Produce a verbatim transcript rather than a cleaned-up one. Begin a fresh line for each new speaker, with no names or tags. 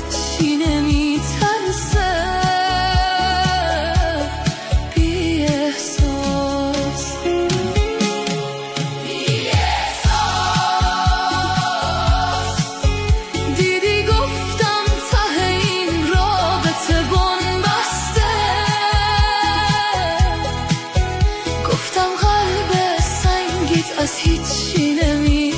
هیچی نمیترسه. بی احساس بی احساس دیدی گفتم ته این رابطه بنبسته. گفتم قلب سنگیت از هیچی نمی